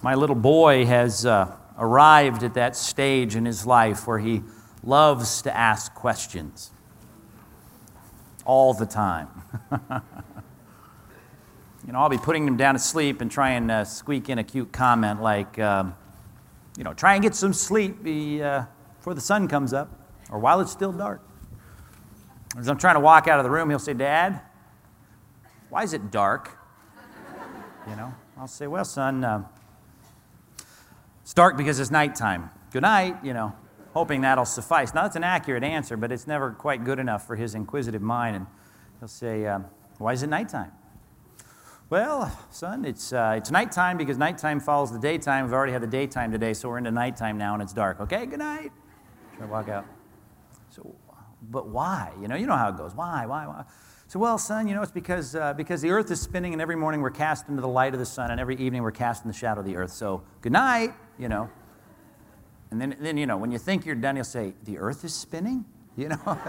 My little boy has arrived at that stage in his life where he loves to ask questions all the time. I'll be putting him down to sleep and try and squeak in a cute comment like, try and get some sleep before the sun comes up or while it's still dark. As I'm trying to walk out of the room, he'll say, "Dad, why is it dark?" I'll say, "Well, son, it's dark because it's nighttime. Good night," hoping that'll suffice. Now, that's an accurate answer, but it's never quite good enough for his inquisitive mind. And he'll say, "Why is it nighttime?" "Well, son, it's nighttime because nighttime follows the daytime. We've already had the daytime today, so we're into nighttime now, and it's dark. Okay, good night." Try to walk out. So, but why? You know how it goes. Why? So, well, son, it's because the earth is spinning, and every morning we're cast into the light of the sun, and every evening we're cast in the shadow of the earth. So, good night, And then when you think you're done, he'll say, "The earth is spinning?" He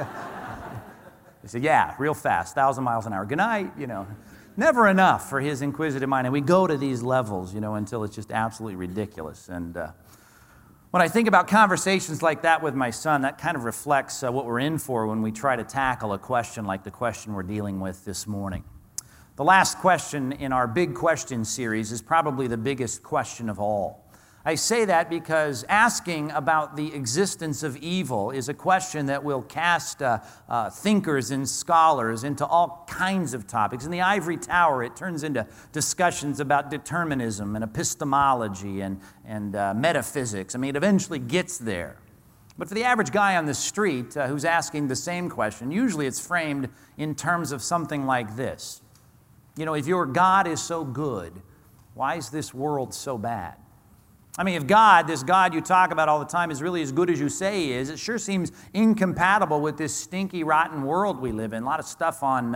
said, "Yeah, real fast, 1,000 miles an hour. Good night, Never enough for his inquisitive mind. And we go to these levels, until it's just absolutely ridiculous. And when I think about conversations like that with my son, that kind of reflects what we're in for when we try to tackle a question like the question we're dealing with this morning. The last question in our Big Question series is probably the biggest question of all. I say that because asking about the existence of evil is a question that will cast thinkers and scholars into all kinds of topics. In the ivory tower, it turns into discussions about determinism and epistemology and metaphysics. It eventually gets there. But for the average guy on the street who's asking the same question, usually it's framed in terms of something like this. If your God is so good, why is this world so bad? If God, this God you talk about all the time, is really as good as you say he is, it sure seems incompatible with this stinky, rotten world we live in. A lot of stuff on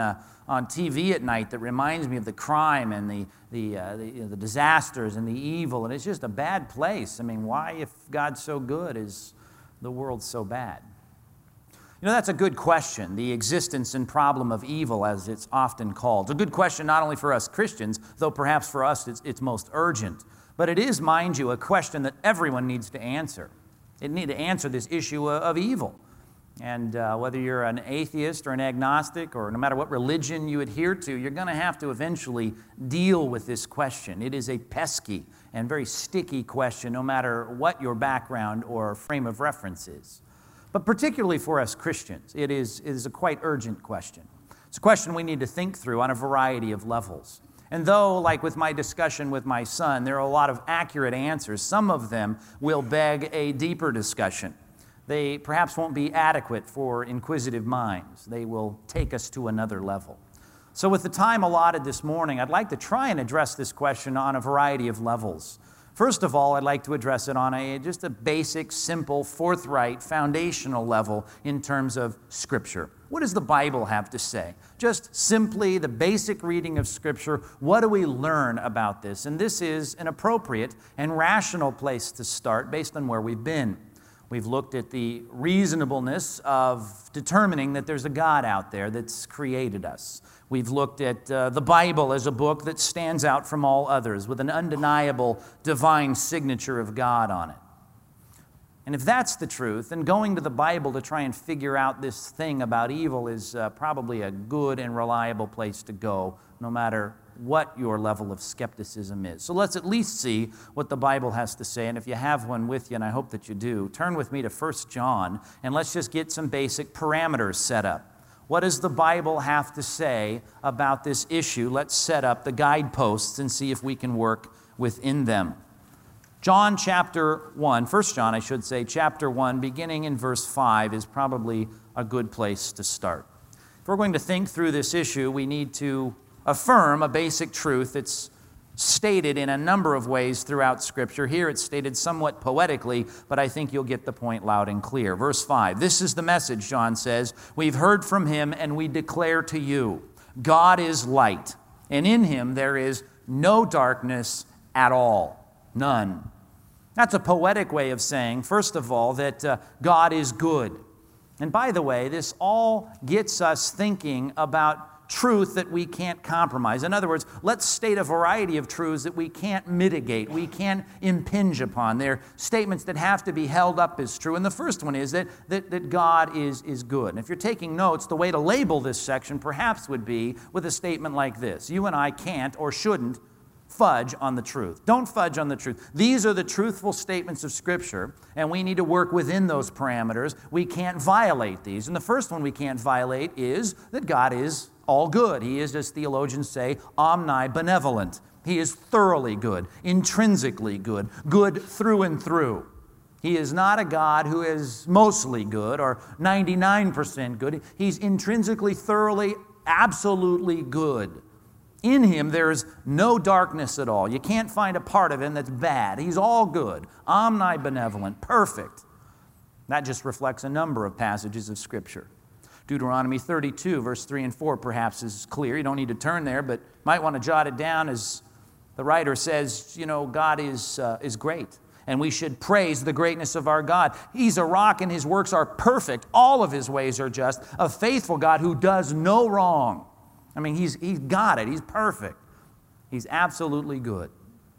TV at night that reminds me of the crime and the disasters and the evil, and it's just a bad place. Why, if God's so good, is the world so bad? That's a good question, the existence and problem of evil, as it's often called. It's a good question not only for us Christians, though perhaps for us it's most urgent. But it is, mind you, a question that everyone needs to answer. It needs to answer this issue of evil. And whether you're an atheist or an agnostic or no matter what religion you adhere to, you're going to have to eventually deal with this question. It is a pesky and very sticky question, no matter what your background or frame of reference is. But particularly for us Christians, it is a quite urgent question. It's a question we need to think through on a variety of levels. And though, like with my discussion with my son, there are a lot of accurate answers, some of them will beg a deeper discussion. They perhaps won't be adequate for inquisitive minds. They will take us to another level. So with the time allotted this morning, I'd like to try and address this question on a variety of levels. First of all, I'd like to address it on just a basic, simple, forthright, foundational level in terms of Scripture. What does the Bible have to say? Just simply the basic reading of Scripture. What do we learn about this? And this is an appropriate and rational place to start based on where we've been. We've looked at the reasonableness of determining that there's a God out there that's created us. We've looked at the Bible as a book that stands out from all others with an undeniable divine signature of God on it. And if that's the truth, then going to the Bible to try and figure out this thing about evil is probably a good and reliable place to go, no matter what your level of skepticism is. So let's at least see what the Bible has to say. And if you have one with you, and I hope that you do, turn with me to 1 John, and let's just get some basic parameters set up. What does the Bible have to say about this issue? Let's set up the guideposts and see if we can work within them. John chapter 1, 1 John I should say, chapter 1, beginning in verse 5 is probably a good place to start. If we're going to think through this issue, we need to affirm a basic truth that's stated in a number of ways throughout Scripture. Here it's stated somewhat poetically, but I think you'll get the point loud and clear. Verse 5, this is the message, John says, we've heard from him and we declare to you, God is light, and in him there is no darkness at all. None. That's a poetic way of saying, first of all, that God is good. And by the way, this all gets us thinking about truth that we can't compromise. In other words, let's state a variety of truths that we can't mitigate, we can't impinge upon. They're statements that have to be held up as true. And the first one is that God is good. And if you're taking notes, the way to label this section perhaps would be with a statement like this: you and I can't or shouldn't fudge on the truth. Don't fudge on the truth. These are the truthful statements of Scripture, and we need to work within those parameters. We can't violate these. And the first one we can't violate is that God is all good. He is, as theologians say, omnibenevolent. He is thoroughly good, intrinsically good, good through and through. He is not a God who is mostly good or 99% good. He's intrinsically, thoroughly, absolutely good. In Him, there is no darkness at all. You can't find a part of Him that's bad. He's all good, omnibenevolent, perfect. That just reflects a number of passages of Scripture. Deuteronomy 32, verse 3 and 4 perhaps is clear. You don't need to turn there, but might want to jot it down as the writer says, God is great. And we should praise the greatness of our God. He's a rock and His works are perfect. All of His ways are just. A faithful God who does no wrong. I mean, he's got it. He's perfect. He's absolutely good.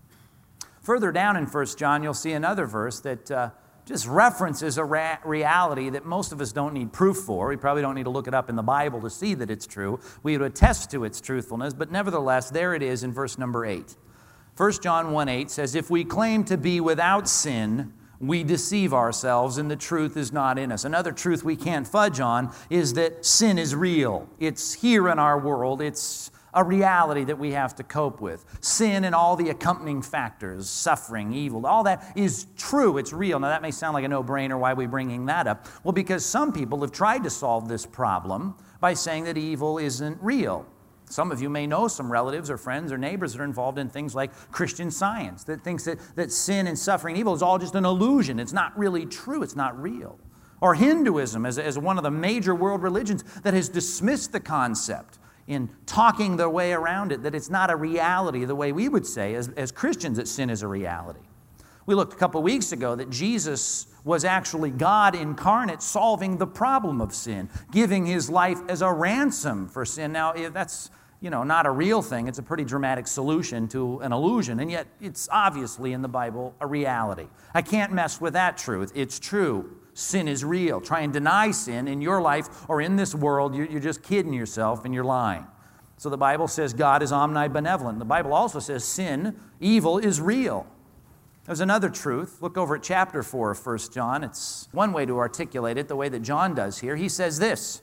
Further down in 1 John, you'll see another verse that just references a reality that most of us don't need proof for. We probably don't need to look it up in the Bible to see that it's true. We would attest to its truthfulness, but nevertheless, there it is in verse number 8. 1 John 1:8 says, if we claim to be without sin, we deceive ourselves and the truth is not in us. Another truth we can't fudge on is that sin is real. It's here in our world. It's a reality that we have to cope with. Sin and all the accompanying factors, suffering, evil, all that is true. It's real. Now that may sound like a no-brainer. Why are we bringing that up? Well, because some people have tried to solve this problem by saying that evil isn't real. Some of you may know some relatives or friends or neighbors that are involved in things like Christian Science, that thinks that sin and suffering and evil is all just an illusion. It's not really true. It's not real. Or Hinduism as one of the major world religions that has dismissed the concept in talking their way around it, that it's not a reality the way we would say as Christians that sin is a reality. We looked a couple weeks ago that Jesus was actually God incarnate solving the problem of sin, giving His life as a ransom for sin. Now, if that's not a real thing. It's a pretty dramatic solution to an illusion, and yet it's obviously in the Bible a reality. I can't mess with that truth. It's true. Sin is real. Try and deny sin in your life or in this world, you're just kidding yourself and you're lying. So the Bible says God is omnibenevolent. The Bible also says sin, evil, is real. There's another truth. Look over at chapter 4 of 1 John. It's one way to articulate it, the way that John does here. He says this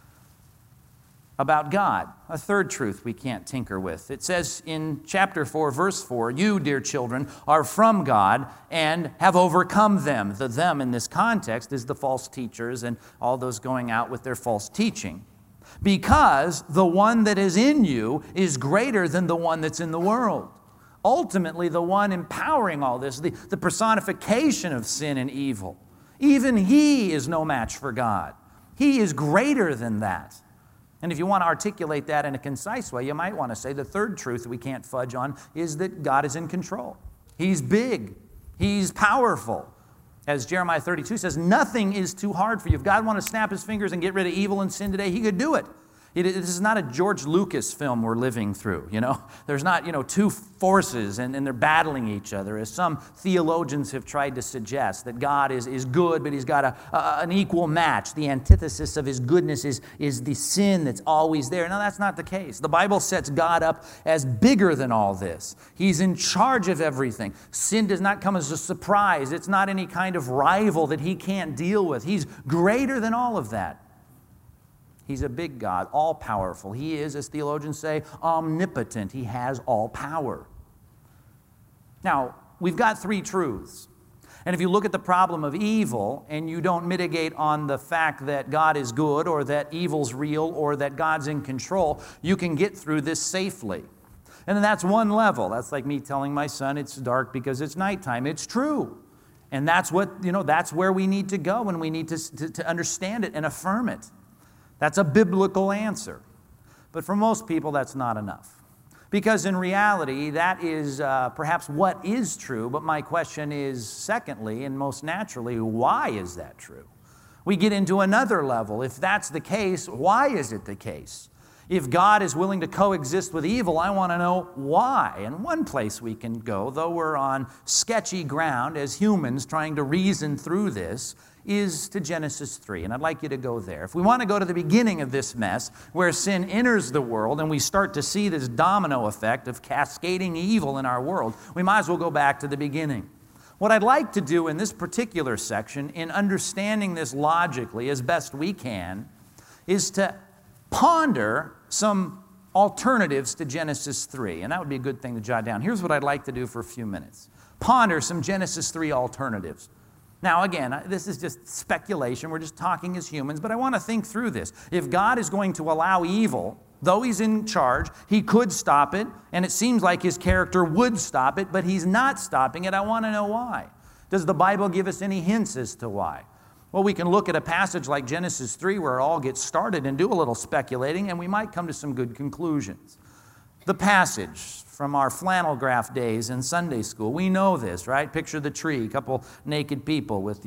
about God, a third truth we can't tinker with. It says in chapter 4, verse 4, you, dear children, are from God and have overcome them. The them in this context is the false teachers and all those going out with their false teaching. Because the one that is in you is greater than the one that's in the world. Ultimately, the one empowering all this, the personification of sin and evil, even He is no match for God. He is greater than that. And if you want to articulate that in a concise way, you might want to say the third truth that we can't fudge on is that God is in control. He's big. He's powerful. As Jeremiah 32 says, nothing is too hard for you. If God wanted to snap His fingers and get rid of evil and sin today, He could do it. This is not a George Lucas film we're living through, There's not, two forces and they're battling each other, as some theologians have tried to suggest, that God is good, but He's got an equal match. The antithesis of His goodness is the sin that's always there. No, that's not the case. The Bible sets God up as bigger than all this. He's in charge of everything. Sin does not come as a surprise. It's not any kind of rival that He can't deal with. He's greater than all of that. He's a big God, all-powerful. He is, as theologians say, omnipotent. He has all power. Now, we've got three truths. And if you look at the problem of evil and you don't mitigate on the fact that God is good or that evil's real or that God's in control, you can get through this safely. And then that's one level. That's like me telling my son it's dark because it's nighttime. It's true. And that's that's where we need to go, and we need to understand it and affirm it. That's a biblical answer. But for most people, that's not enough. Because in reality, that is perhaps what is true. But my question is, secondly, and most naturally, why is that true? We get into another level. If that's the case, why is it the case? If God is willing to coexist with evil, I want to know why. And one place we can go, though we're on sketchy ground as humans trying to reason through this, is to Genesis 3. And I'd like you to go there. If we want to go to the beginning of this mess, where sin enters the world and we start to see this domino effect of cascading evil in our world, we might as well go back to the beginning. What I'd like to do in this particular section, in understanding this logically as best we can, is to ponder some alternatives to Genesis 3. And that would be a good thing to jot down. Here's what I'd like to do for a few minutes. Ponder some Genesis 3 alternatives. Now, again, this is just speculation. We're just talking as humans, but I want to think through this. If God is going to allow evil, though He's in charge, He could stop it, and it seems like His character would stop it, but He's not stopping it. I want to know why. Does the Bible give us any hints as to why? Well, we can look at a passage like Genesis 3 where it all gets started and do a little speculating, and we might come to some good conclusions. The passage from our flannel graph days in Sunday school, we know this, right? Picture the tree, a couple naked people with,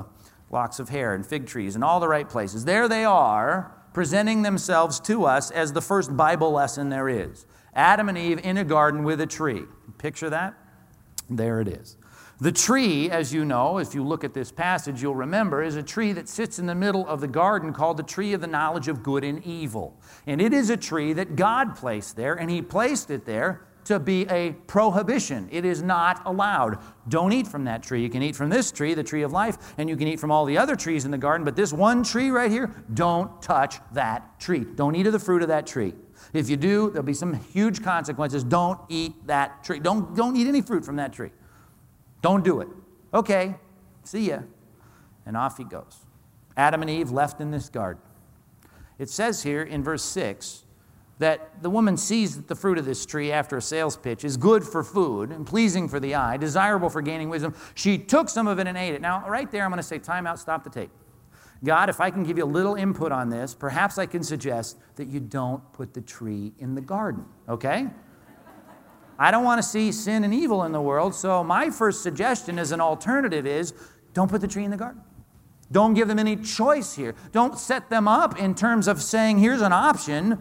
locks of hair and fig trees and all the right places. There they are, presenting themselves to us as the first Bible lesson there is. Adam and Eve in a garden with a tree. Picture that? There it is. The tree, as you know, if you look at this passage, you'll remember, is a tree that sits in the middle of the garden called the tree of the knowledge of good and evil. And it is a tree that God placed there, and He placed it there to be a prohibition. It is not allowed. Don't eat from that tree. You can eat from this tree, the tree of life, and you can eat from all the other trees in the garden, but this one tree right here, don't touch that tree. Don't eat of the fruit of that tree. If you do, there'll be some huge consequences. Don't eat that tree. Don't eat any fruit from that tree. Don't do it. Okay, see ya. And off he goes. Adam and Eve left in this garden. It says here in verse 6 that the woman sees that the fruit of this tree after a sales pitch is good for food and pleasing for the eye, desirable for gaining wisdom. She took some of it and ate it. Now, right there, I'm going to say, time out, stop the tape. God, if I can give you a little input on this, perhaps I can suggest that you don't put the tree in the garden, okay? I don't want to see sin and evil in the world, so my first suggestion as an alternative is don't put the tree in the garden. Don't give them any choice here. Don't set them up in terms of saying, here's an option,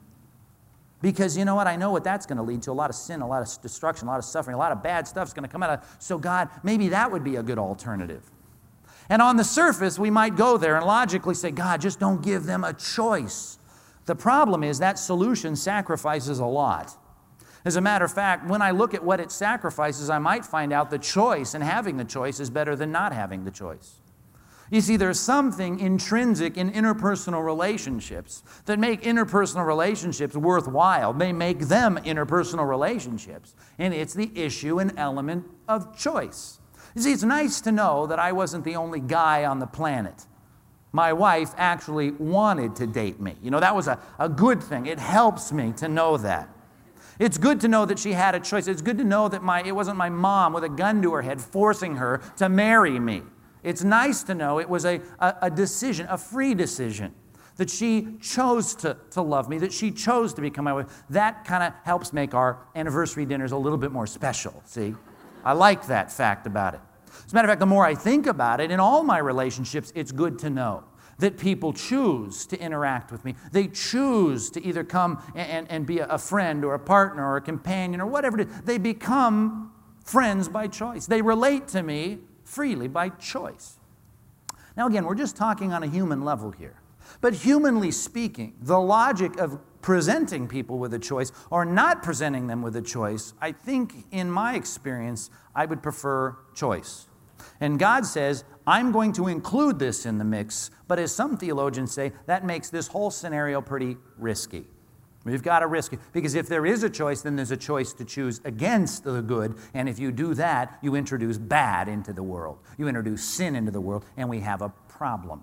because you know what? I know what that's going to lead to. A lot of sin, a lot of destruction, a lot of suffering, a lot of bad stuff is going to come out of. So God, maybe that would be a good alternative. And on the surface, we might go there and logically say, God, just don't give them a choice. The problem is that solution sacrifices a lot. As a matter of fact, when I look at what it sacrifices, I might find out the choice and having the choice is better than not having the choice. You see, there's something intrinsic in interpersonal relationships that make interpersonal relationships worthwhile. They make them interpersonal relationships. And it's the issue and element of choice. You see, it's nice to know that I wasn't the only guy on the planet. My wife actually wanted to date me. That was a good thing. It helps me to know that. It's good to know that she had a choice. It's good to know that it wasn't my mom with a gun to her head forcing her to marry me. It's nice to know it was a decision, a free decision, that she chose to love me, that she chose to become my wife. That kind of helps make our anniversary dinners a little bit more special, see? I like that fact about it. As a matter of fact, the more I think about it, in all my relationships, it's good to know that people choose to interact with me. They choose to either come and be a friend or a partner or a companion or whatever it is. They become friends by choice. They relate to me freely by choice. Now again, we're just talking on a human level here. But humanly speaking, the logic of presenting people with a choice or not presenting them with a choice, I think in my experience, I would prefer choice. And God says, I'm going to include this in the mix, but as some theologians say, that makes this whole scenario pretty risky. We've got to risk it, because if there is a choice, then there's a choice to choose against the good, and if you do that, you introduce bad into the world. You introduce sin into the world, and we have a problem.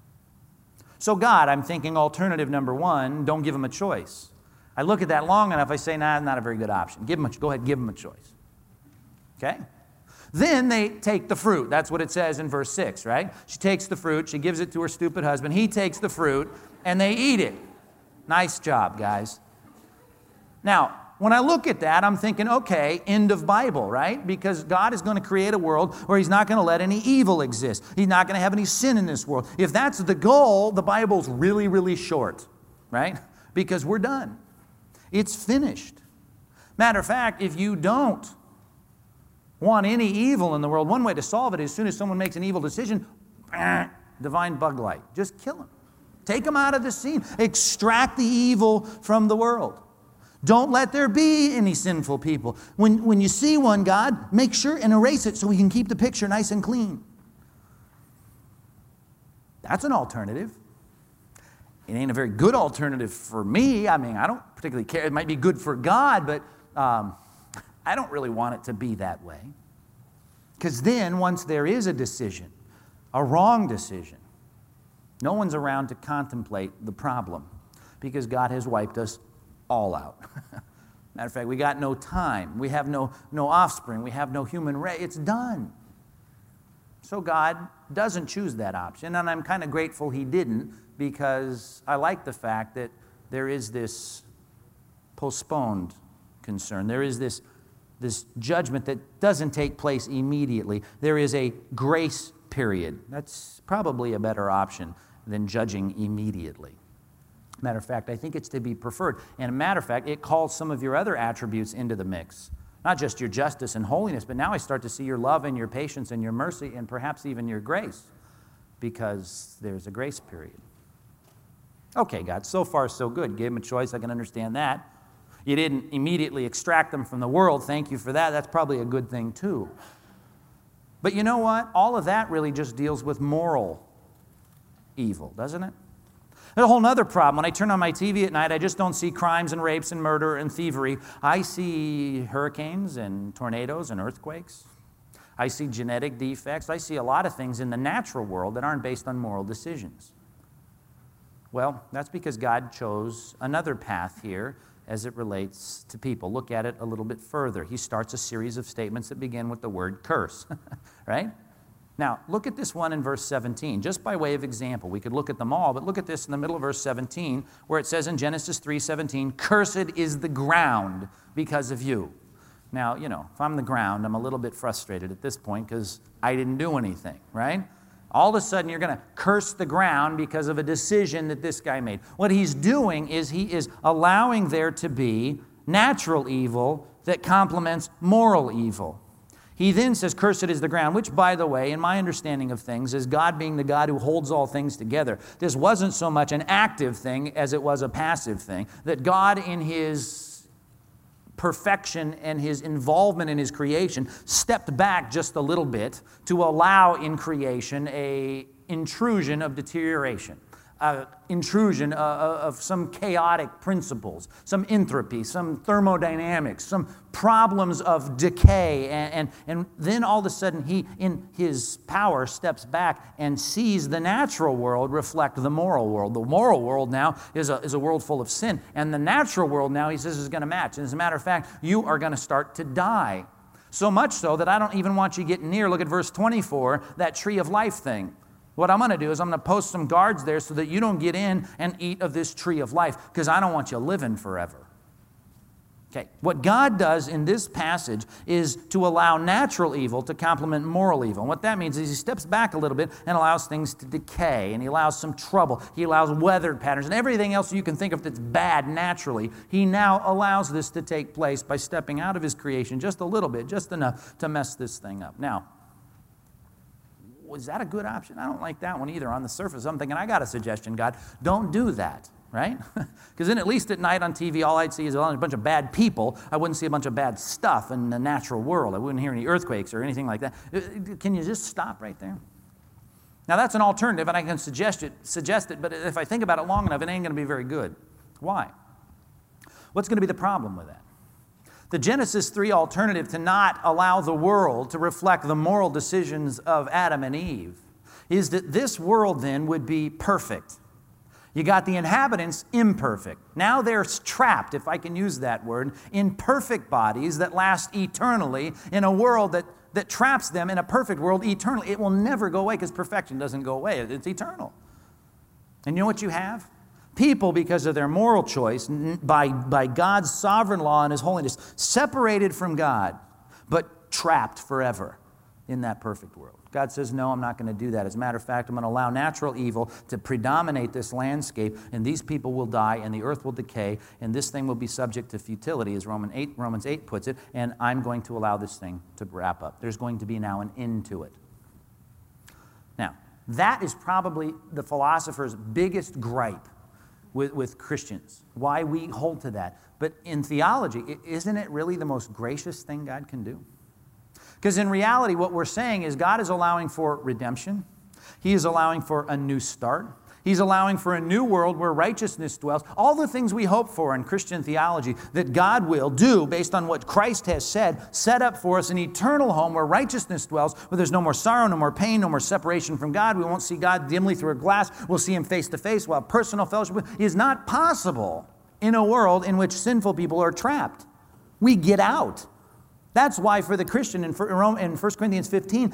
So God, I'm thinking alternative number one, don't give them a choice. I look at that long enough, I say, nah, not a very good option. Go ahead, give them a choice. Okay? Then they take the fruit. That's what it says in verse 6, right? She takes the fruit. She gives it to her stupid husband. He takes the fruit, and they eat it. Nice job, guys. Now, when I look at that, I'm thinking, okay, end of Bible, right? Because God is going to create a world where He's not going to let any evil exist. He's not going to have any sin in this world. If that's the goal, the Bible's really, really short, right? because we're done. It's finished. Matter of fact, if you don't want any evil in the world, one way to solve it is as soon as someone makes an evil decision, divine bug light. Just kill them. Take them out of the scene. Extract the evil from the world. Don't let there be any sinful people. When you see one, God, make sure and erase it so we can keep the picture nice and clean. That's an alternative. It ain't a very good alternative for me. I mean, I don't particularly care. It might be good for God, but I don't really want it to be that way. Because then, once there is a decision, a wrong decision, no one's around to contemplate the problem because God has wiped us all out. Matter of fact, we got no time. We have no offspring. We have no human race. It's done. So God doesn't choose that option, and I'm kind of grateful He didn't because I like the fact that there is this postponed concern. There is this judgment that doesn't take place immediately. There is a grace period. That's probably a better option than judging immediately. Matter of fact, I think it's to be preferred. And a matter of fact, it calls some of your other attributes into the mix. Not just your justice and holiness, but now I start to see your love and your patience and your mercy and perhaps even your grace because there's a grace period. Okay, God, so far so good. Gave them a choice. I can understand that. You didn't immediately extract them from the world. Thank you for that. That's probably a good thing too. But you know what? All of that really just deals with moral evil, doesn't it? There's a whole other problem. When I turn on my TV at night, I just don't see crimes and rapes and murder and thievery. I see hurricanes and tornadoes and earthquakes. I see genetic defects. I see a lot of things in the natural world that aren't based on moral decisions. Well, that's because God chose another path here as it relates to people. Look at it a little bit further. He starts a series of statements that begin with the word curse, right? Now, look at this one in verse 17, just by way of example. We could look at them all, but look at this in the middle of verse 17, where it says in Genesis 3:17, "Cursed is the ground because of you." Now, if I'm the ground, I'm a little bit frustrated at this point because I didn't do anything, right? All of a sudden, you're going to curse the ground because of a decision that this guy made. What he's doing is he is allowing there to be natural evil that complements moral evil. He then says, "Cursed is the ground," which, by the way, in my understanding of things, is God being the God who holds all things together. This wasn't so much an active thing as it was a passive thing. That God, in His perfection and His involvement in His creation, stepped back just a little bit to allow in creation an intrusion of deterioration. Intrusion of some chaotic principles, some entropy, some thermodynamics, some problems of decay. And then all of a sudden he, in His power, steps back and sees the natural world reflect the moral world. The moral world now is a world full of sin. And the natural world now, He says, is going to match. And as a matter of fact, you are going to start to die. So much so that I don't even want you getting near, look at verse 24, that tree of life thing. What I'm going to do is I'm going to post some guards there so that you don't get in and eat of this tree of life because I don't want you living forever. Okay, what God does in this passage is to allow natural evil to complement moral evil. And what that means is He steps back a little bit and allows things to decay, and He allows some trouble. He allows weather patterns and everything else you can think of that's bad naturally. He now allows this to take place by stepping out of His creation just a little bit, just enough to mess this thing up. Now, was that a good option? I don't like that one either. On the surface, I'm thinking, I got a suggestion, God. Don't do that, right? Because then at least at night on TV, all I'd see is a bunch of bad people. I wouldn't see a bunch of bad stuff in the natural world. I wouldn't hear any earthquakes or anything like that. Can you just stop right there? Now, that's an alternative, and I can suggest it, but if I think about it long enough, it ain't going to be very good. Why? What's going to be the problem with that? The Genesis 3 alternative to not allow the world to reflect the moral decisions of Adam and Eve is that this world then would be perfect. You got the inhabitants imperfect. Now they're trapped, if I can use that word, in perfect bodies that last eternally in a world that traps them in a perfect world eternally. It will never go away because perfection doesn't go away. It's eternal. And you know what you have? People, because of their moral choice, by God's sovereign law and His holiness, separated from God, but trapped forever. in that perfect world. God says, no, I'm not going to do that. As a matter of fact, I'm going to allow natural evil to predominate this landscape, and these people will die, and the earth will decay, and this thing will be subject to futility, as Romans 8 puts it, and I'm going to allow this thing to wrap up. There's going to be now an end to it. Now, that is probably the philosopher's biggest gripe with Christians, why we hold to that. But in theology, isn't it really the most gracious thing God can do? Because in reality, what we're saying is God is allowing for redemption. He is allowing for a new start. He's allowing for a new world where righteousness dwells. All the things we hope for in Christian theology that God will do based on what Christ has said, set up for us an eternal home where righteousness dwells, where there's no more sorrow, no more pain, no more separation from God. We won't see God dimly through a glass. We'll see Him face to face. We'll have personal fellowship. Is not possible in a world in which sinful people are trapped. We get out. That's why for the Christian in 1 Corinthians 15,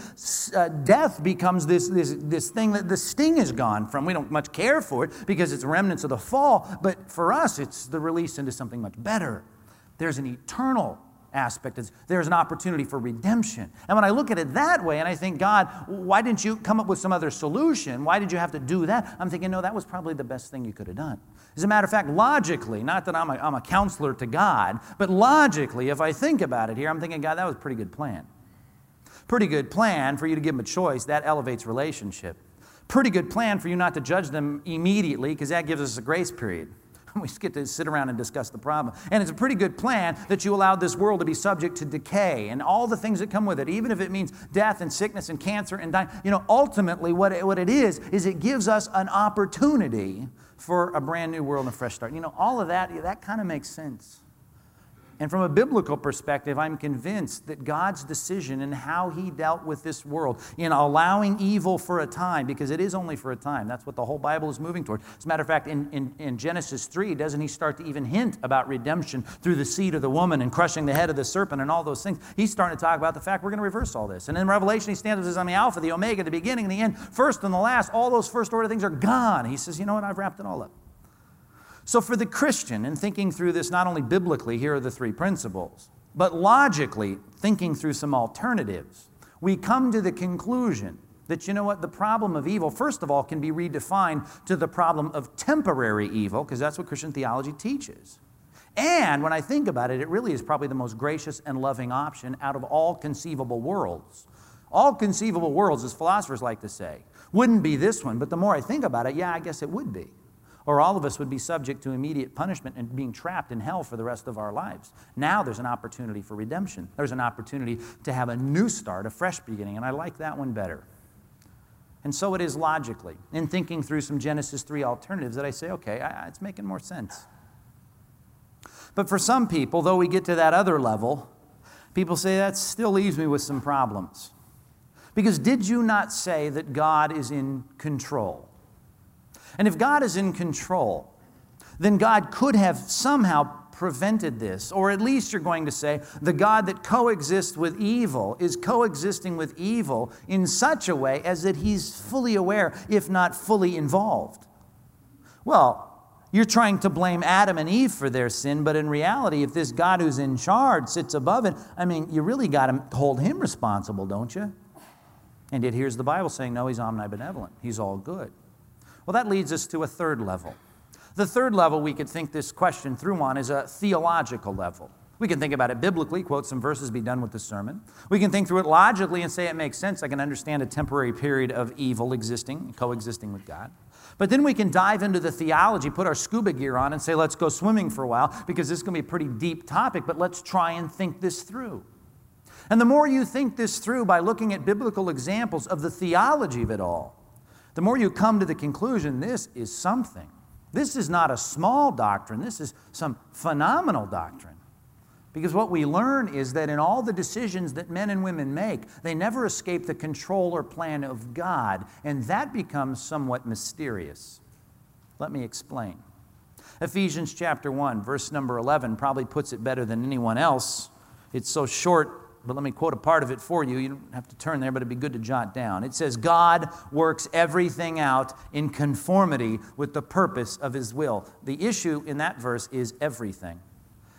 death becomes this thing that the sting is gone from. We don't much care for it because it's remnants of the fall. But for us, it's the release into something much better. There's an eternal aspect. There's an opportunity for redemption. And when I look at it that way and I think, God, why didn't you come up with some other solution? Why did you have to do that? I'm thinking, no, that was probably the best thing you could have done. As a matter of fact, logically, not that I'm a counselor to God, but logically, if I think about it here, I'm thinking, God, that was a pretty good plan. Pretty good plan for you to give them a choice. That elevates relationship. Pretty good plan for you not to judge them immediately because that gives us a grace period. We get to sit around and discuss the problem. And it's a pretty good plan that you allowed this world to be subject to decay and all the things that come with it, even if it means death and sickness and cancer and dying. You know, ultimately what it is it gives us an opportunity for a brand new world and a fresh start. You know, all of that kind of makes sense. And from a biblical perspective, I'm convinced that God's decision in how He dealt with this world in allowing evil for a time, because it is only for a time. That's what the whole Bible is moving toward. As a matter of fact, in Genesis 3, doesn't He start to even hint about redemption through the seed of the woman and crushing the head of the serpent and all those things? He's starting to talk about the fact we're going to reverse all this. And in Revelation, He stands and says, I'm the Alpha, the Omega, the beginning and the end, first and the last. All those first order things are gone. He says, you know what? I've wrapped it all up. So for the Christian, in thinking through this not only biblically, here are the three principles, but logically thinking through some alternatives, we come to the conclusion that, you know what, the problem of evil, first of all, can be redefined to the problem of temporary evil, because that's what Christian theology teaches. And when I think about it, it really is probably the most gracious and loving option out of all conceivable worlds. All conceivable worlds, as philosophers like to say, wouldn't be this one, but the more I think about it, yeah, I guess it would be. Or all of us would be subject to immediate punishment and being trapped in hell for the rest of our lives. Now there's an opportunity for redemption. There's an opportunity to have a new start, a fresh beginning, and I like that one better. And so it is logically, in thinking through some Genesis 3 alternatives, that I say, okay, it's making more sense. But for some people, though we get to that other level, people say that still leaves me with some problems. Because did you not say that God is in control? And if God is in control, then God could have somehow prevented this. Or at least you're going to say the God that coexists with evil is coexisting with evil in such a way as that He's fully aware, if not fully involved. Well, you're trying to blame Adam and Eve for their sin, but in reality, if this God who's in charge sits above it, I mean, you really got to hold Him responsible, don't you? And yet here's the Bible saying, no, He's omnibenevolent. He's all good. Well, that leads us to a third level. The third level we could think this question through on is a theological level. We can think about it biblically, quote some verses, be done with the sermon. We can think through it logically and say it makes sense. I can understand a temporary period of evil existing, coexisting with God. But then we can dive into the theology, put our scuba gear on and say, let's go swimming for a while, because this is going to be a pretty deep topic, but let's try and think this through. And the more you think this through by looking at biblical examples of the theology of it all, the more you come to the conclusion, this is something. This is not a small doctrine. This is some phenomenal doctrine. Because what we learn is that in all the decisions that men and women make, they never escape the control or plan of God. And that becomes somewhat mysterious. Let me explain. Ephesians chapter 1, verse number 11 probably puts it better than anyone else. It's so short, but let me quote a part of it for you. You don't have to turn there, but it'd be good to jot down. It says, God works everything out in conformity with the purpose of His will. The issue in that verse is everything.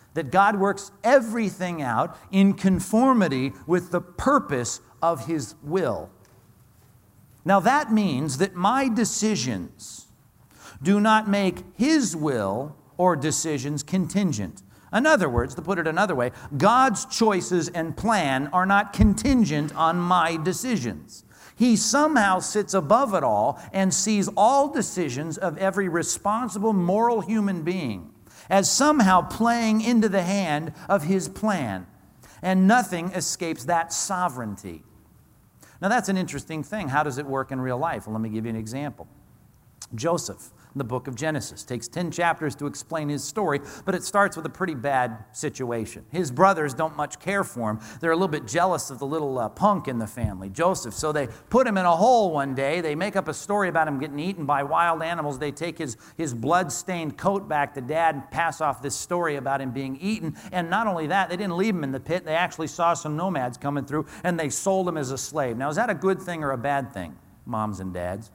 that God works everything out in conformity with the purpose of His will. Now that means that my decisions do not make His will or decisions contingent. In other words, to put it another way, God's choices and plan are not contingent on my decisions. He somehow sits above it all and sees all decisions of every responsible moral human being as somehow playing into the hand of His plan. And nothing escapes that sovereignty. Now that's an interesting thing. How does it work in real life? Well, let me give you an example. Joseph, in the book of Genesis, takes 10 chapters to explain his story, but it starts with a pretty bad situation. His brothers don't much care for him. They're a little bit jealous of the little punk in the family, Joseph. So they put him in a hole one day. They make up a story about him getting eaten by wild animals. They take his blood-stained coat back to Dad and pass off this story about him being eaten. And not only that, they didn't leave him in the pit. They actually saw some nomads coming through, and they sold him as a slave. Now, is that a good thing or a bad thing, moms and dads?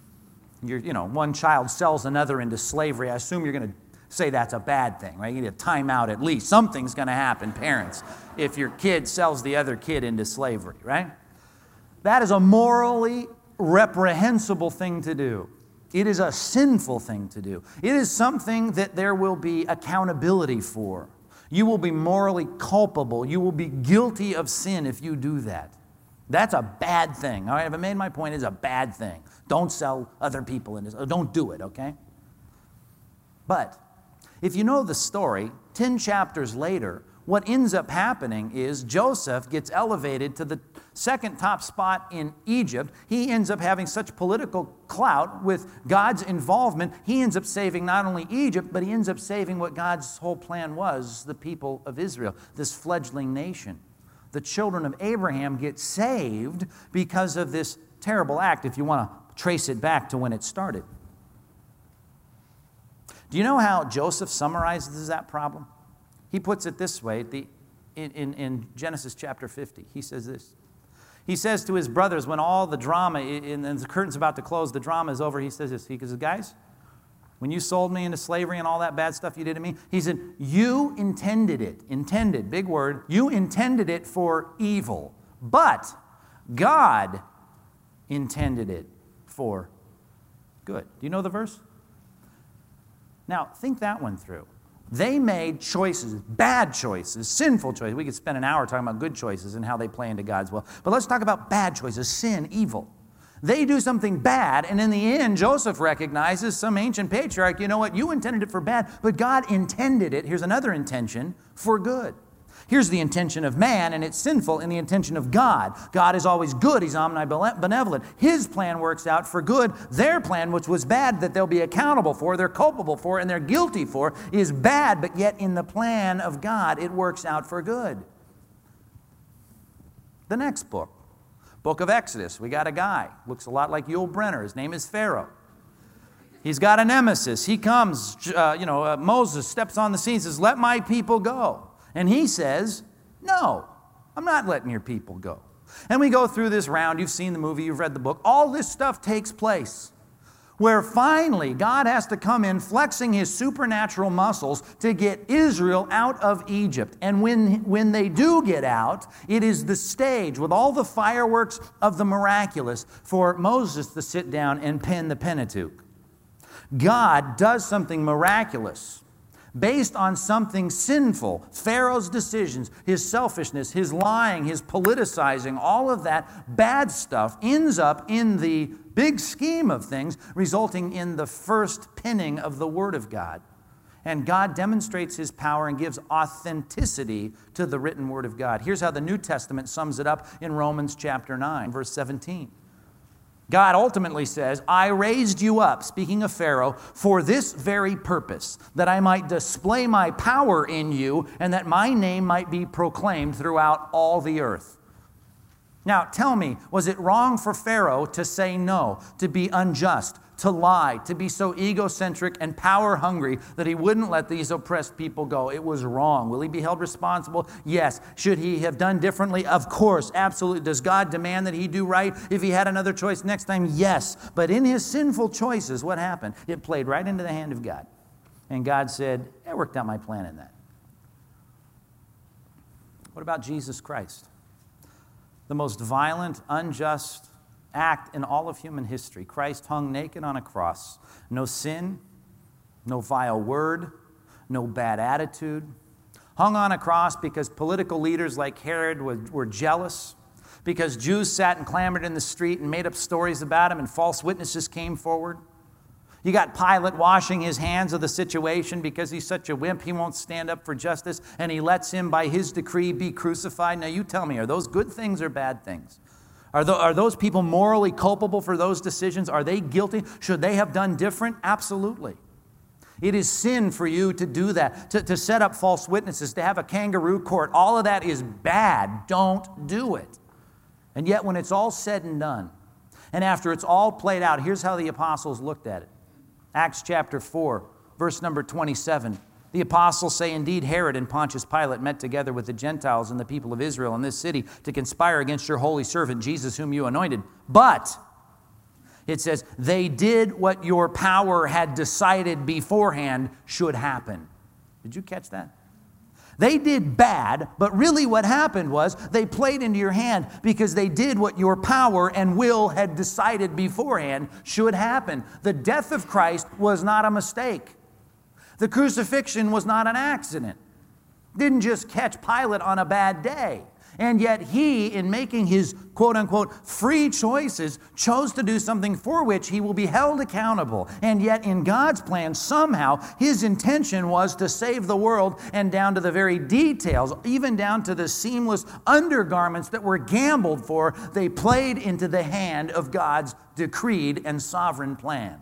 One child sells another into slavery. I assume you're going to say that's a bad thing, right? You need a timeout at least. Something's going to happen, parents, if your kid sells the other kid into slavery, right? That is a morally reprehensible thing to do. It is a sinful thing to do. It is something that there will be accountability for. You will be morally culpable. You will be guilty of sin if you do that. That's a bad thing. All right, I've made my point. It's a bad thing. Don't sell other people in this. Don't do it, okay? But if you know the story, 10 chapters later, what ends up happening is Joseph gets elevated to the second top spot in Egypt. He ends up having such political clout with God's involvement. He ends up saving not only Egypt, but he ends up saving what God's whole plan was, the people of Israel, this fledgling nation. The children of Abraham get saved because of this terrible act, if you want to trace it back to when it started. Do you know how Joseph summarizes that problem? He puts it this way in Genesis chapter 50. He says this. He says to his brothers, when all the drama, and the curtain's about to close, the drama is over, he says this. He goes, guys, when you sold me into slavery and all that bad stuff you did to me, he said, you intended, big word, you intended it for evil, but God intended it for good. Do you know the verse? Now, think that one through. They made choices, bad choices, sinful choices. We could spend an hour talking about good choices and how they play into God's will. But let's talk about bad choices, sin, evil. They do something bad, and in the end, Joseph recognizes, some ancient patriarch, you know what, you intended it for bad, but God intended it, here's another intention, for good. Here's the intention of man, and it's sinful in the intention of God. God is always good. He's omnibenevolent. His plan works out for good. Their plan, which was bad, that they'll be accountable for, they're culpable for, and they're guilty for, is bad, but yet in the plan of God, it works out for good. The next book of Exodus, we got a guy, looks a lot like Yul Brynner. His name is Pharaoh. He's got a nemesis. He comes, Moses steps on the scene and says, let my people go. And he says, no, I'm not letting your people go. And we go through this round. You've seen the movie, you've read the book. All this stuff takes place where finally God has to come in flexing his supernatural muscles to get Israel out of Egypt. And when they do get out, it is the stage with all the fireworks of the miraculous for Moses to sit down and pen the Pentateuch. God does something miraculous based on something sinful. Pharaoh's decisions, his selfishness, his lying, his politicizing, all of that bad stuff ends up in the big scheme of things, resulting in the first penning of the Word of God. And God demonstrates his power and gives authenticity to the written Word of God. Here's how the New Testament sums it up in Romans chapter 9, verse 17. God ultimately says, I raised you up, speaking of Pharaoh, for this very purpose, that I might display my power in you and that my name might be proclaimed throughout all the earth. Now, tell me, was it wrong for Pharaoh to say no, to be unjust, to lie, to be so egocentric and power-hungry that he wouldn't let these oppressed people go? It was wrong. Will he be held responsible? Yes. Should he have done differently? Of course, absolutely. Does God demand that he do right if he had another choice next time? Yes. But in his sinful choices, what happened? It played right into the hand of God. And God said, I worked out my plan in that. What about Jesus Christ? The most violent, unjust act in all of human history. Christ hung naked on a cross. No sin, no vile word, no bad attitude. Hung on a cross because political leaders like Herod were jealous, because Jews sat and clamored in the street and made up stories about him and false witnesses came forward. You got Pilate washing his hands of the situation because he's such a wimp, he won't stand up for justice, and he lets him, by his decree, be crucified. Now you tell me, are those good things or bad things? Are those people morally culpable for those decisions? Are they guilty? Should they have done different? Absolutely. It is sin for you to do that, to set up false witnesses, to have a kangaroo court. All of that is bad. Don't do it. And yet when it's all said and done, and after it's all played out, here's how the apostles looked at it. Acts chapter 4, verse number 27. The apostles say, indeed, Herod and Pontius Pilate met together with the Gentiles and the people of Israel in this city to conspire against your holy servant Jesus, whom you anointed. But, it says, they did what your power had decided beforehand should happen. Did you catch that? They did bad, but really what happened was they played into your hand because they did what your power and will had decided beforehand should happen. The death of Christ was not a mistake. The crucifixion was not an accident. Didn't just catch Pilate on a bad day. And yet he, in making his quote-unquote free choices, chose to do something for which he will be held accountable. And yet in God's plan, somehow, his intention was to save the world, and down to the very details, even down to the seamless undergarments that were gambled for, they played into the hand of God's decreed and sovereign plan.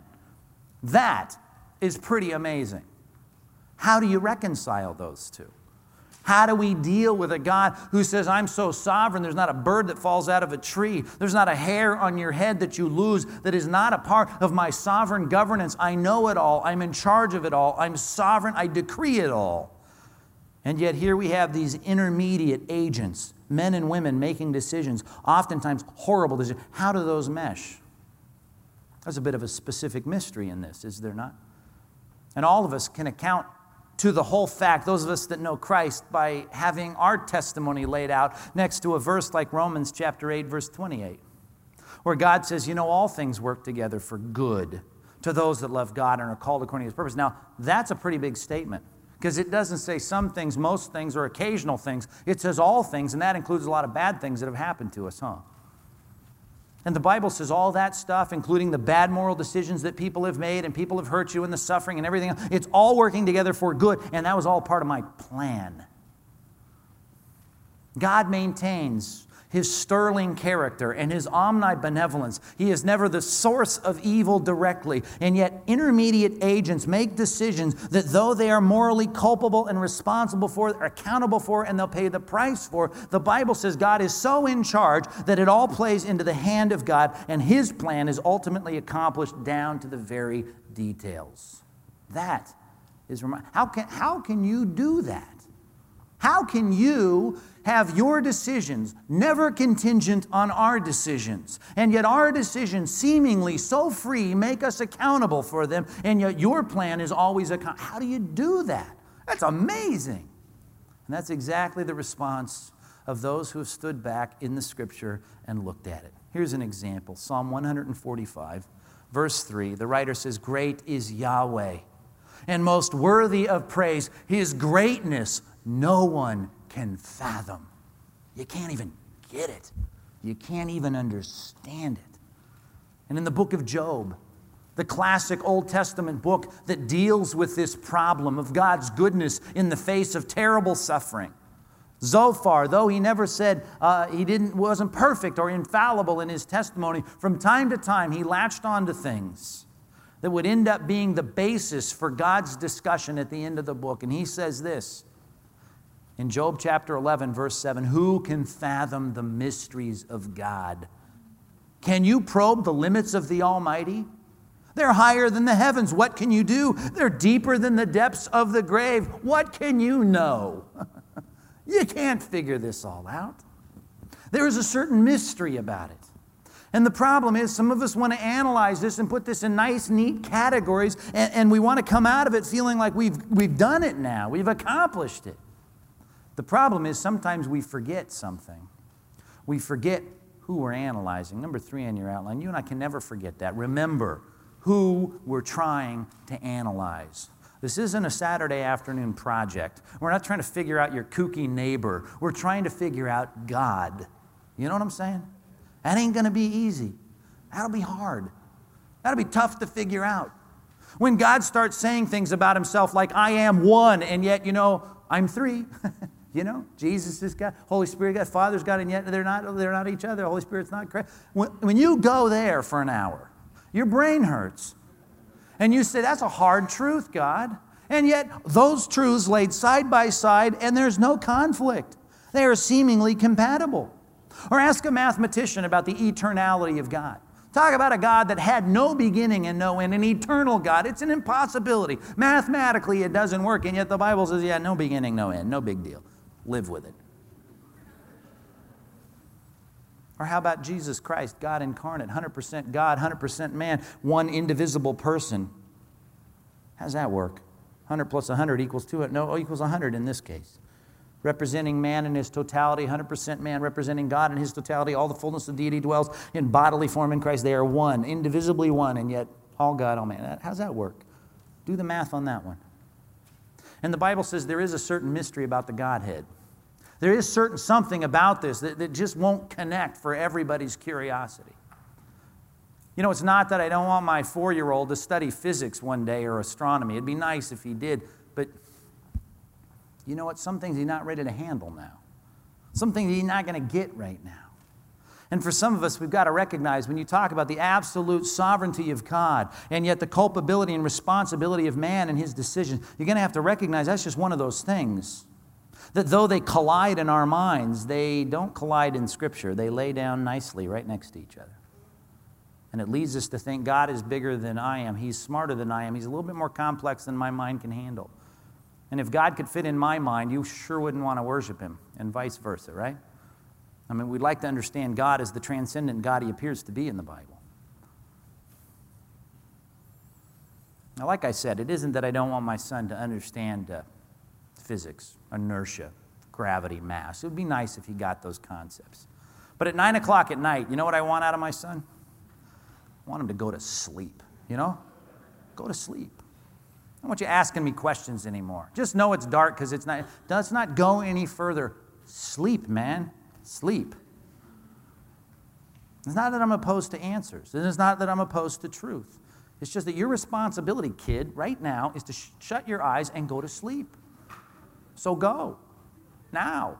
That is pretty amazing. How do you reconcile those two? How do we deal with a God who says, I'm so sovereign, there's not a bird that falls out of a tree, there's not a hair on your head that you lose that is not a part of my sovereign governance. I know it all, I'm in charge of it all, I'm sovereign, I decree it all. And yet here we have these intermediate agents, men and women making decisions, oftentimes horrible decisions. How do those mesh? There's a bit of a specific mystery in this, is there not? And all of us can account to the whole fact, those of us that know Christ, by having our testimony laid out next to a verse like Romans chapter 8, verse 28, where God says, you know, all things work together for good to those that love God and are called according to his purpose. Now, that's a pretty big statement, because it doesn't say some things, most things, or occasional things. It says all things, and that includes a lot of bad things that have happened to us, huh? And the Bible says all that stuff, including the bad moral decisions that people have made and people have hurt you and the suffering and everything else, it's all working together for good, and that was all part of my plan. God maintains his sterling character and his omnibenevolence. He is never the source of evil directly, and yet intermediate agents make decisions that, though they are morally culpable and responsible for, are accountable for, and they'll pay the price for, the Bible says God is so in charge that it all plays into the hand of God, and his plan is ultimately accomplished down to the very details. That is how can you do that? How can you have your decisions never contingent on our decisions, and yet our decisions, seemingly so free, make us accountable for them, and yet your plan is always how do you do that? That's amazing. And that's exactly the response of those who have stood back in the Scripture and looked at it. Here's an example. Psalm 145, verse 3. The writer says, great is Yahweh, and most worthy of praise. His greatness no one can fathom. You can't even get it. You can't even understand it. And in the book of Job, the classic Old Testament book that deals with this problem of God's goodness in the face of terrible suffering, Zophar, though he never said wasn't perfect or infallible in his testimony, from time to time he latched onto things that would end up being the basis for God's discussion at the end of the book. And he says this, in Job chapter 11, verse 7, who can fathom the mysteries of God? Can you probe the limits of the Almighty? They're higher than the heavens. What can you do? They're deeper than the depths of the grave. What can you know? You can't figure this all out. There is a certain mystery about it. And the problem is, some of us want to analyze this and put this in nice, neat categories, and we want to come out of it feeling like we've done it now. We've accomplished it. The problem is sometimes we forget something. We forget who we're analyzing. Number 3 on your outline, you and I can never forget that. Remember who we're trying to analyze. This isn't a Saturday afternoon project. We're not trying to figure out your kooky neighbor. We're trying to figure out God. You know what I'm saying? That ain't going to be easy. That'll be hard. That'll be tough to figure out. When God starts saying things about himself like, I am one, and yet, I'm 3. Jesus is God, Holy Spirit God, Father's God, and yet they're not each other. Holy Spirit's not Christ. When you go there for an hour, your brain hurts. And you say, that's a hard truth, God. And yet, those truths laid side by side, and there's no conflict. They are seemingly compatible. Or ask a mathematician about the eternality of God. Talk about a God that had no beginning and no end, an eternal God. It's an impossibility. Mathematically, it doesn't work, and yet the Bible says, no beginning, no end, no big deal. Live with it. Or how about Jesus Christ, God incarnate, 100% God, 100% man, one indivisible person? How's that work? 100 plus 100 equals 200. No, equals 100 in this case. Representing man in his totality, 100% man, representing God in his totality. All the fullness of deity dwells in bodily form in Christ. They are one, indivisibly one, and yet all God, all man. How's that work? Do the math on that one. And the Bible says there is a certain mystery about the Godhead. There is something about this that just won't connect for everybody's curiosity. It's not that I don't want my 4-year-old to study physics one day or astronomy. It'd be nice if he did, but you know what? Some things he's not ready to handle now. Some things he's not going to get right now. And for some of us, we've got to recognize when you talk about the absolute sovereignty of God and yet the culpability and responsibility of man and his decisions, you're going to have to recognize that's just one of those things. That though they collide in our minds, they don't collide in Scripture. They lay down nicely right next to each other. And it leads us to think God is bigger than I am. He's smarter than I am. He's a little bit more complex than my mind can handle. And if God could fit in my mind, you sure wouldn't want to worship him, and vice versa, right? I mean, we'd like to understand God as the transcendent God he appears to be in the Bible. Now, like I said, it isn't that I don't want my son to understand physics, inertia, gravity, mass. It would be nice if he got those concepts. But at 9 o'clock at night, you know what I want out of my son? I want him to go to sleep, Go to sleep. I don't want you asking me questions anymore. Just know it's dark because let's not go any further. Sleep, man. Sleep. It's not that I'm opposed to answers. It's not that I'm opposed to truth. It's just that your responsibility, kid, right now is to shut your eyes and go to sleep. So go. Now.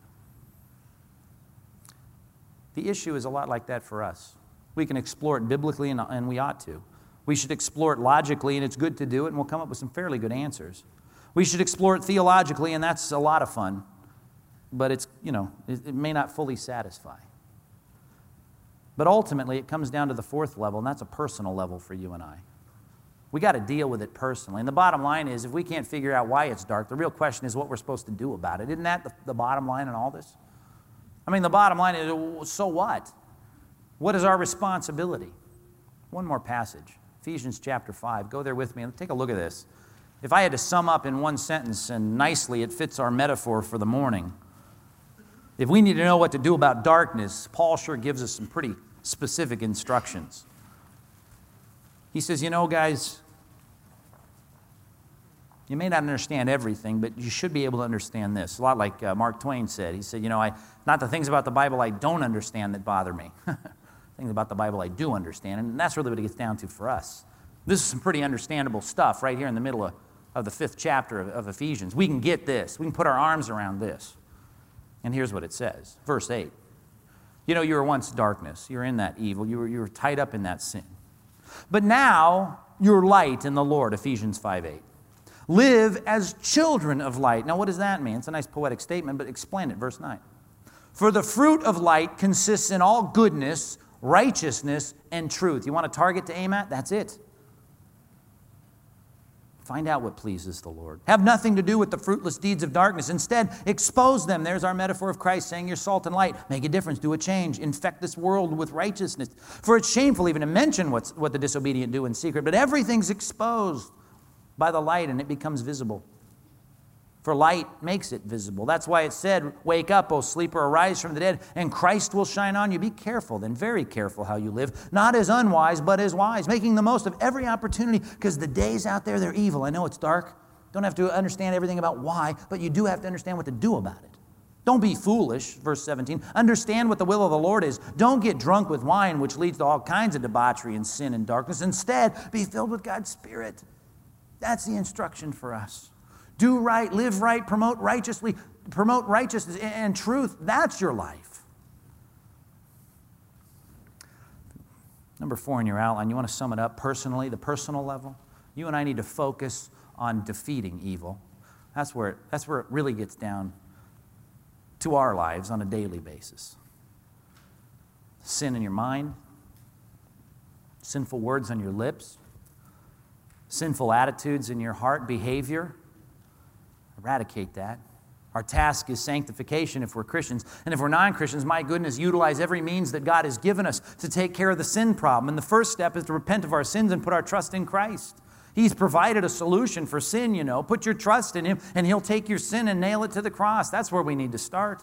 The issue is a lot like that for us. We can explore it biblically, and we ought to. We should explore it logically, and it's good to do it, and we'll come up with some fairly good answers. We should explore it theologically, and that's a lot of fun. But it may not fully satisfy. But ultimately, it comes down to the 4th level, and that's a personal level for you and I. We got to deal with it personally. And the bottom line is, if we can't figure out why it's dark, the real question is what we're supposed to do about it. Isn't that the bottom line in all this? I mean, the bottom line is, so what? What is our responsibility? One more passage, Ephesians chapter 5. Go there with me and take a look at this. If I had to sum up in one sentence, and nicely it fits our metaphor for the morning, if we need to know what to do about darkness, Paul sure gives us some pretty specific instructions. He says, guys, you may not understand everything, but you should be able to understand this. A lot like Mark Twain said. He said, not the things about the Bible I don't understand that bother me. Things about the Bible I do understand, and that's really what it gets down to for us. This is some pretty understandable stuff right here in the middle of the 5th chapter of Ephesians. We can get this. We can put our arms around this. And here's what it says. Verse 8. You were once darkness. You were in that evil. You were tied up in that sin. But now you're light in the Lord, Ephesians 5:8. Live as children of light. Now, what does that mean? It's a nice poetic statement, but explain it. Verse 9. For the fruit of light consists in all goodness, righteousness, and truth. You want a target to aim at? That's it. Find out what pleases the Lord. Have nothing to do with the fruitless deeds of darkness. Instead, expose them. There's our metaphor of Christ saying you're salt and light. Make a difference. Do a change. Infect this world with righteousness. For it's shameful even to mention what the disobedient do in secret, but everything's exposed by the light and it becomes visible. For light makes it visible. That's why it said, wake up, O sleeper, arise from the dead, and Christ will shine on you. Be careful, then, very careful how you live, not as unwise, but as wise, making the most of every opportunity, because the days out there, they're evil. I know it's dark. Don't have to understand everything about why, but you do have to understand what to do about it. Don't be foolish, verse 17. Understand what the will of the Lord is. Don't get drunk with wine, which leads to all kinds of debauchery and sin and darkness. Instead, be filled with God's Spirit. That's the instruction for us. Do right, live right, promote righteousness and truth. That's your life. Number 4 in your outline, you want to sum it up personally, the personal level. You and I need to focus on defeating evil. That's where it really gets down to our lives on a daily basis. Sin in your mind, sinful words on your lips, sinful attitudes in your heart, behavior. Eradicate that. Our task is sanctification if we're Christians. And if we're non-Christians, my goodness, utilize every means that God has given us to take care of the sin problem. And the first step is to repent of our sins and put our trust in Christ. He's provided a solution for sin, you know. Put your trust in Him, and He'll take your sin and nail it to the cross. That's where we need to start.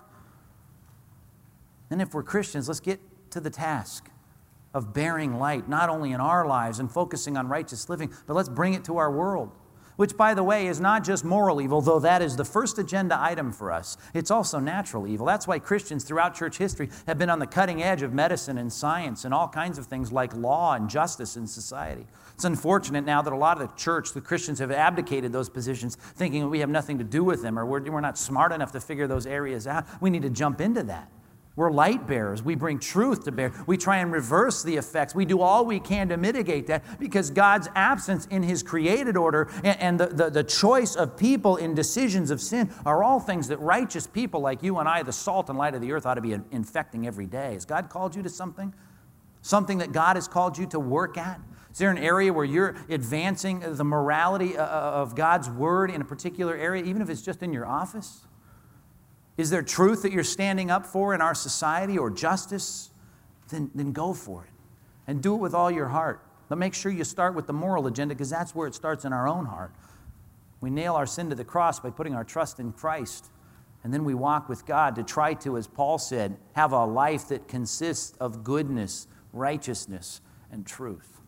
And if we're Christians, let's get to the task of bearing light, not only in our lives and focusing on righteous living, but let's bring it to our world. Which, by the way, is not just moral evil, though that is the first agenda item for us. It's also natural evil. That's why Christians throughout church history have been on the cutting edge of medicine and science and all kinds of things like law and justice in society. It's unfortunate now that a lot of the Christians have abdicated those positions, thinking that we have nothing to do with them or we're not smart enough to figure those areas out. We need to jump into that. We're light bearers. We bring truth to bear. We try and reverse the effects. We do all we can to mitigate that because God's absence in His created order and the choice of people in decisions of sin are all things that righteous people like you and I, the salt and light of the earth, ought to be infecting every day. Has God called you to something? Something that God has called you to work at? Is there an area where you're advancing the morality of God's Word in a particular area, even if it's just in your office? Is there truth that you're standing up for in our society or justice? Then go for it. And do it with all your heart. But make sure you start with the moral agenda because that's where it starts in our own heart. We nail our sin to the cross by putting our trust in Christ. And then we walk with God to try to, as Paul said, have a life that consists of goodness, righteousness, and truth.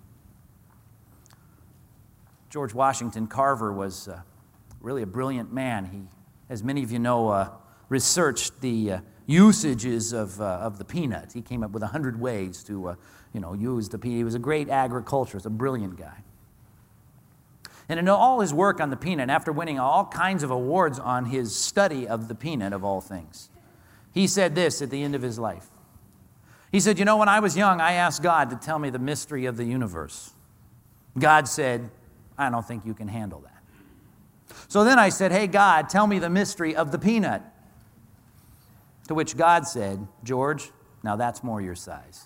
George Washington Carver was really a brilliant man. He, as many of you know, researched the usages of the peanut. He came up with 100 ways to use the peanut. He was a great agriculturist, a brilliant guy. And in all his work on the peanut, after winning all kinds of awards on his study of the peanut, of all things, he said this at the end of his life. He said, when I was young, I asked God to tell me the mystery of the universe. God said, I don't think you can handle that. So then I said, hey, God, tell me the mystery of the peanut. To which God said, George, now that's more your size.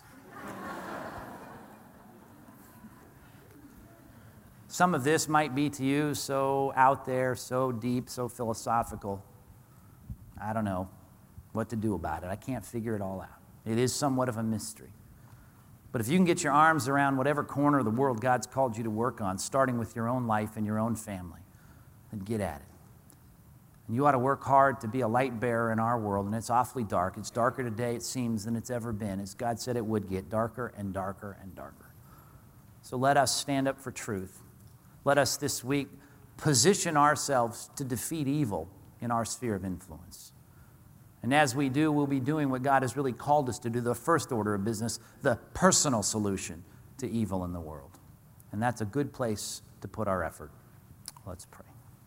Some of this might be to you so out there, so deep, so philosophical. I don't know what to do about it. I can't figure it all out. It is somewhat of a mystery. But if you can get your arms around whatever corner of the world God's called you to work on, starting with your own life and your own family, then get at it. And you ought to work hard to be a light bearer in our world, and it's awfully dark. It's darker today, it seems, than it's ever been. As God said it would get darker and darker and darker. So let us stand up for truth. Let us this week position ourselves to defeat evil in our sphere of influence. And as we do, we'll be doing what God has really called us to do, the first order of business, the personal solution to evil in the world. And that's a good place to put our effort. Let's pray.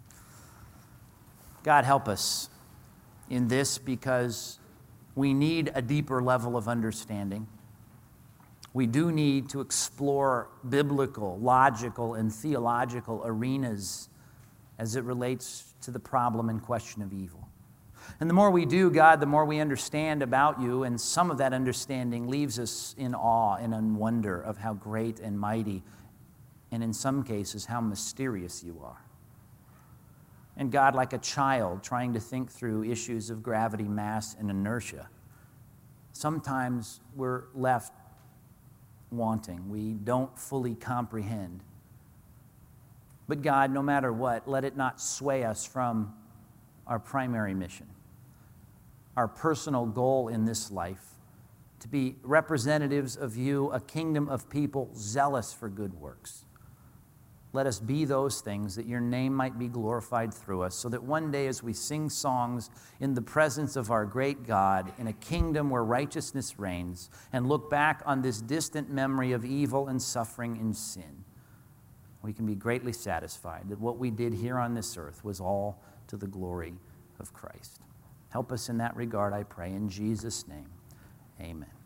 God, help us in this because we need a deeper level of understanding. We do need to explore biblical, logical, and theological arenas as it relates to the problem and question of evil. And the more we do, God, the more we understand about you, and some of that understanding leaves us in awe and in wonder of how great and mighty, and in some cases, how mysterious you are. And God, like a child trying to think through issues of gravity, mass, and inertia, sometimes we're left wanting. We don't fully comprehend. But God, no matter what, let it not sway us from our primary mission, our personal goal in this life, to be representatives of you, a kingdom of people zealous for good works. Let us be those things, that your name might be glorified through us, so that one day as we sing songs in the presence of our great God, in a kingdom where righteousness reigns, and look back on this distant memory of evil and suffering and sin, we can be greatly satisfied that what we did here on this earth was all to the glory of Christ. Help us in that regard, I pray, in Jesus' name. Amen.